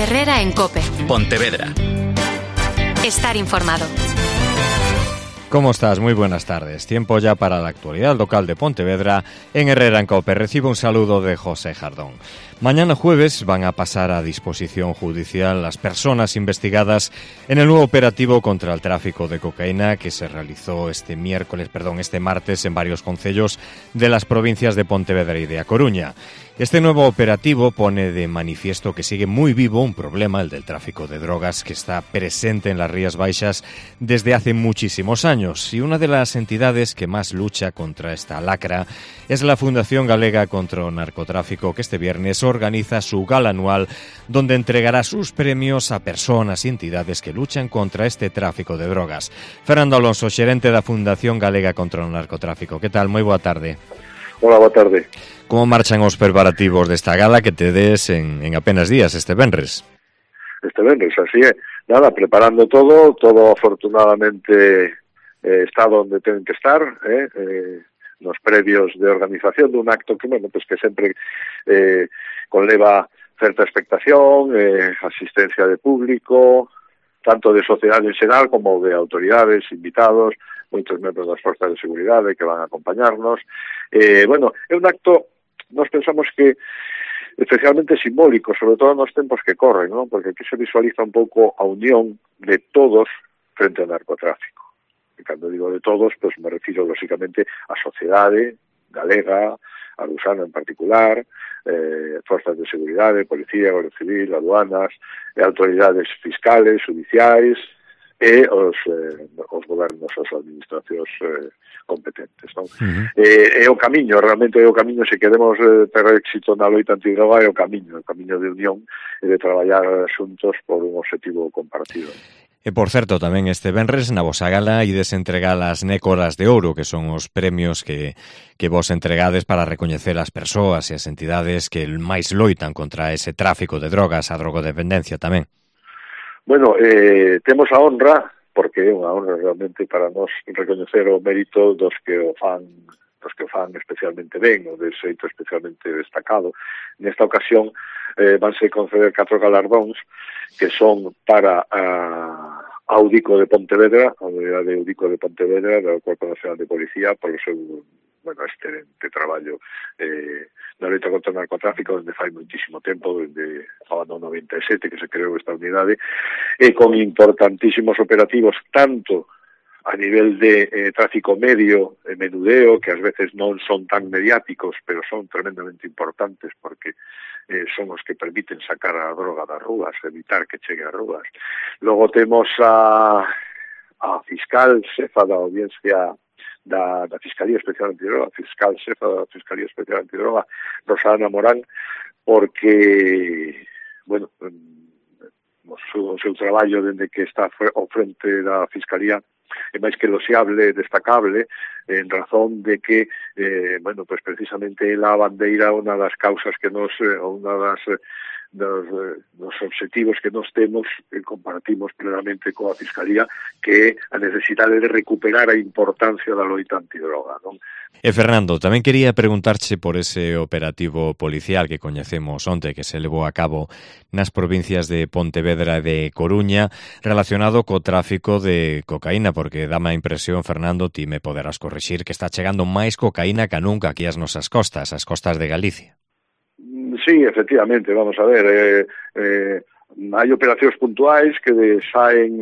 Herrera en COPE. Pontevedra. Estar informado. ¿Cómo estás? Muy buenas tardes. Tiempo ya para la actualidad local de Pontevedra en Herrera en COPE. Recibo un saludo de José Jardón. Mañana jueves van a pasar a disposición judicial las personas investigadas en el nuevo operativo contra el tráfico de cocaína que se realizó este martes en varios concellos de las provincias de Pontevedra y de A Coruña. Este nuevo operativo pone de manifiesto que sigue muy vivo un problema, el del tráfico de drogas, que está presente en las Rías Baixas desde hace muchísimos años. Y una de las entidades que más lucha contra esta lacra es la Fundación Galega contra el Narcotráfico, que este viernes organiza su gala anual, donde entregará sus premios a personas y entidades que luchan contra este tráfico de drogas. Fernando Alonso, xerente da Fundación Galega contra o Narcotráfico. Que tal? Moi boa tarde. Hola, boa tarde. Como marchan os preparativos desta gala que tedes en apenas días, este venres? Este venres, así é. Nada, preparando todo afortunadamente está donde ten que estar, nos previos de organización dun acto que, bueno, pues que sempre conleva certa expectación, asistencia de público, tanto de sociedade en xeral como de autoridades, invitados, moitos membros das forzas de seguridade que van a acompañarnos. Bueno, é un acto, nós pensamos que especialmente simbólico, sobre todo nos tempos que corren, ¿no? Porque aquí se visualiza un pouco a unión de todos frente ao narcotráfico. E cando digo de todos, pues me refiro lógicamente á sociedade galega, a lusana en particular, forzas de seguridade, policía, Guardia Civil, aduanas, autoridades fiscales, judiciais, e os gobernos, as administracións competentes, non? É o camiño, realmente é o camiño, se queremos ter éxito na loita antidroga, é o camiño de unión e de traballar xuntos por un objetivo compartido. E, por certo, tamén este venres na vosa gala ides entregar as Nécoras de Ouro, que son os premios que vos entregades para recoñecer as persoas e as entidades que máis loitan contra ese tráfico de drogas, a drogodependencia tamén. Bueno, temos a honra, porque é unha honra realmente para nós recoñecer o mérito dos que o fan especialmente ben, o de xeito especialmente destacado. Nesta ocasión vanse conceder 4 galardóns que son para a Audico de Pontevedra, a unidade de Audico de Pontevedra, do Corpo Nacional de Policía, polo seu, bueno, excelente traballo na loita contra o narcotráfico, desde fai moitísimo tempo, desde o ano 97 que se creou esta unidade, e con importantísimos operativos, tanto a nivel de tráfico medio e menudeo, que ás veces non son tan mediáticos, pero son tremendamente importantes, porque son os que permiten sacar a droga das rúas, evitar que chegue ás rúas. Logo temos a fiscal xefa da audiencia da Fiscalía Especial Antidroga, fiscal xefa da Fiscalía Especial Antidroga, Rosana Morán, porque, bueno, o seu traballo dende que está ao frente da Fiscalía é máis que eloxiable, destacable, en razón de que, bueno, pues precisamente ela abandeira unha das causas que nos, unha dos objetivos que nos temos e compartimos plenamente coa Fiscalía, que é a necesidade de recuperar a importancia da loita antidroga, non? E Fernando, tamén quería preguntarche por ese operativo policial que coñecemos onte, que se levou a cabo nas provincias de Pontevedra e de Coruña, relacionado co tráfico de cocaína, porque dame a impresión, Fernando, ti me poderás corrixir, que está chegando máis cocaína que nunca aquí ás nosas costas, as costas de Galicia. Sí, efectivamente, vamos a ver, hai operacións puntuais que saen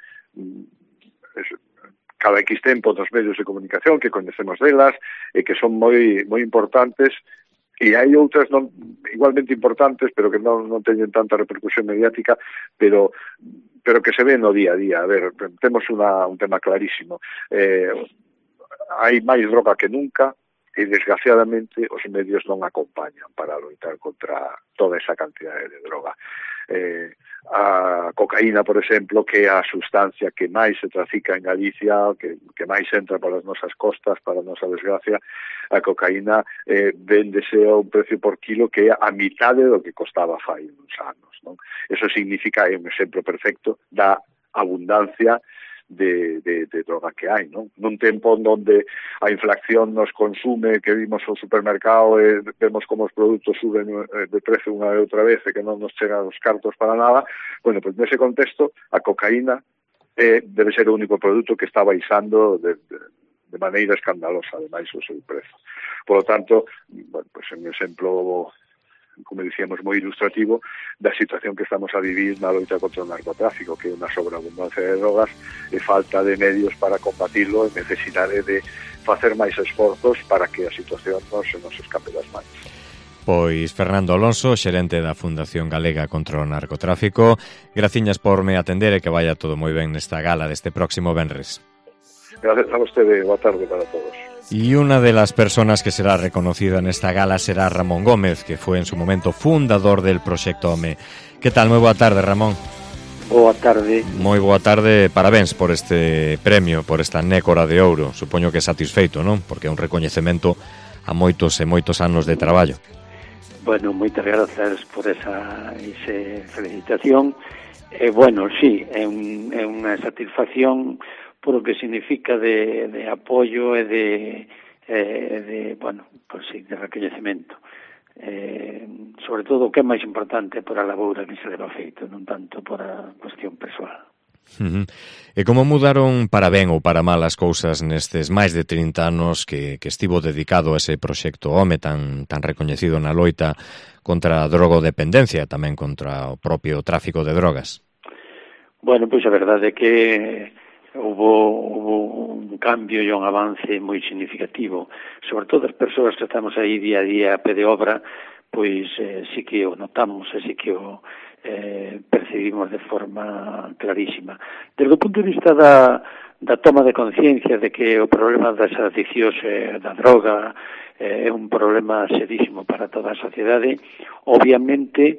cada X tempo dos medios de comunicación que coñecemos delas e que son moi importantes, e hai outras non igualmente importantes, pero que non teñen tanta repercusión mediática, pero que se ven no día a día. A ver, temos un tema clarísimo. Hai máis droga que nunca, e desgraciadamente os medios non acompañan para loitar contra toda esa cantidade de droga. A cocaína, por exemplo, que é a sustancia que máis se trafica en Galicia, que máis entra polas nosas costas, para a nosa desgracia, a cocaína véndese a un precio por kilo que é a mitade do que costaba fai uns anos, non? Eso significa, é un exemplo perfecto da abundancia de droga que hai, non? Nun tempo onde a inflación nos consume, que vimos ao supermercado e vemos como os produtos suben de precio unha e outra vez e que non nos chegan os cartos para nada, bueno, pues nese contexto a cocaína debe ser o único produto que está baixando de maneira escandalosa, ademais, o seu prezo. Por lo tanto, bueno, pues un exemplo, como dicíamos, moi ilustrativo da situación que estamos a vivir na loita contra o narcotráfico, que é unha sobreabundancia de drogas e falta de medios para combatirlo e necesidade de facer máis esforzos para que a situación non se nos escape das mans. Pois Fernando Alonso, xerente da Fundación Galega contra o Narcotráfico, graciñas por me atender e que vaya todo moi ben nesta gala deste próximo venres. Gracias a vostede, boa tarde para todos. Y una de las personas que será reconocida en esta gala será Ramón Gómez, que fue en su momento fundador del Proxecto Home. ¿Qué tal? Moi boa tarde, Ramón. Boa tarde. Moi boa tarde, parabéns por este premio, por esta nécora de ouro. Supoño que é satisfeito, non? Porque é un recoñecemento a moitos e moitos anos de traballo. Bueno, moitas grazas por esa felicitación. Bueno, sí, é unha satisfacción por o que significa de apoio e de bueno, pues sí, de recoñecemento. Sobre todo o que é máis importante por a laboura que se leva feito, non tanto por a cuestión persoal. E como mudaron para ben ou para mal as cousas nestes máis de 30 anos que estivo dedicado a ese proxecto Home tan recoñecido na loita contra a drogodependencia, tamén contra o propio tráfico de drogas? Bueno, pois a verdade é que hubo un cambio e un avance moi significativo, sobre todo as persoas que estamos aí día a día a pé de obra, pois sí que o notamos e sí que o percibimos de forma clarísima. Desde o punto de vista da toma de conciencia de que o problema das adiccións da droga é un problema serísimo para toda a sociedade, obviamente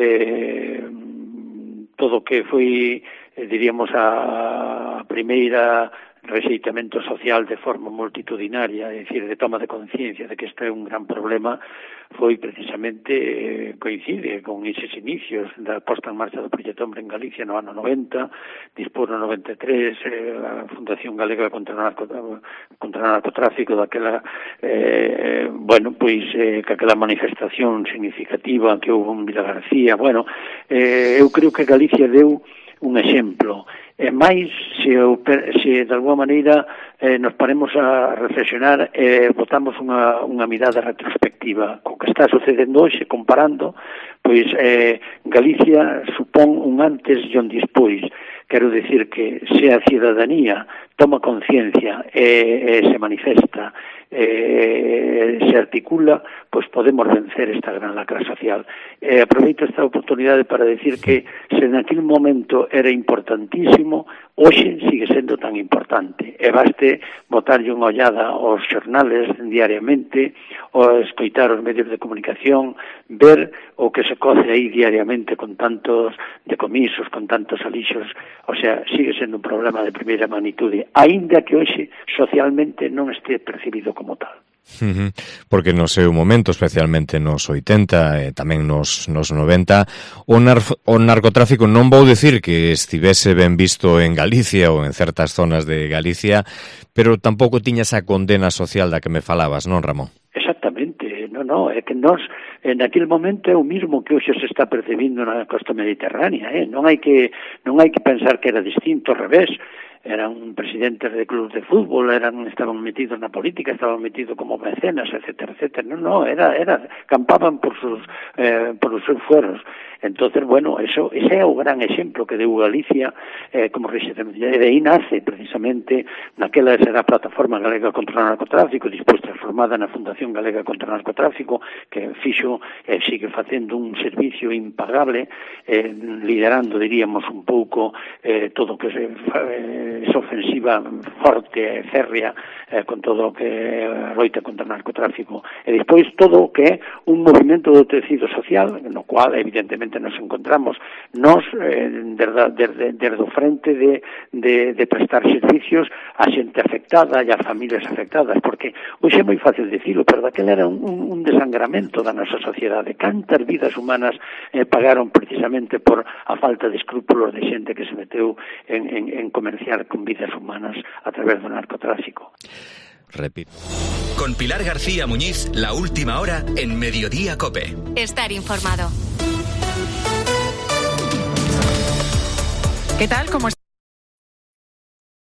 todo o que foi, diríamos, a primeira rexeitamento social de forma multitudinaria, é dicir, de toma de conciencia de que isto é un gran problema, foi precisamente, coincide con eses inicios da posta en marcha do Proxecto Home en Galicia no ano 90, dispor no 93 a Fundación Galega contra o Narcotráfico daquela, bueno, pois que aquela manifestación significativa que houve en Vila García, bueno, eu creo que Galicia deu un exemplo. E máis, se de alguma maneira nos paremos a reflexionar e botamos unha mirada retrospectiva co que está sucedendo hoxe, comparando, pois Galicia supón un antes e un despois. Quero dicir que se a cidadanía toma conciencia e se manifesta, se articula, pois podemos vencer esta gran lacra social. Aproveito esta oportunidade para decir que se naquele momento era importantísimo, hoxe sigue sendo tan importante. E baste botarlle unha ollada aos xornales diariamente, ou escoitar os medios de comunicación, ver o que se coce aí diariamente con tantos decomisos, con tantos alixos. O sea, sigue sendo un problema de primeira magnitude, aínda que hoxe socialmente non este percibido como tal. Porque no seu momento, especialmente nos 80 e tamén nos 90, o narcotráfico non vou dicir que estivese ben visto en Galicia ou en certas zonas de Galicia, pero tampouco tiña esa condena social da que me falabas, non, Ramón? Exactamente, no, é que nós en aquel momento é o mismo que hoxe se está percibindo na costa mediterránea, non hai que pensar que era distinto, ao revés. Eran presidentes de clubes de fútbol, estaban metidos na política, estaban metidos como mecenas, etcétera, etcétera. No, campaban por os seus fueros. Entonces, bueno, ese é o gran exemplo que deu Galicia como rexeitamento. E de aí nace, precisamente, naquela será a Plataforma Galega contra o Narcotráfico, despois transformada na Fundación Galega contra o Narcotráfico, que fixo e sigue facendo un servicio impagable, liderando, diríamos, un pouco todo o que esa ofensiva forte, férrea, con todo o que loita contra o narcotráfico. E despois todo o que é un movimento do tecido social, no cual, evidentemente, nos encontramos nos desde o frente de prestar servicios a xente afectada e a familias afectadas, porque hoxe é moi fácil dicilo, pero daquela era un desangramento da nosa sociedade. Cantas vidas humanas pagaron precisamente por a falta de escrúpulos de xente que se meteu en comerciar acabar con vidas humanas a través do narcotráfico. Repito. Con Pilar García Muñiz, La Última Hora en Mediodía COPE. Estar informado. ¿Qué tal? ¿Cómo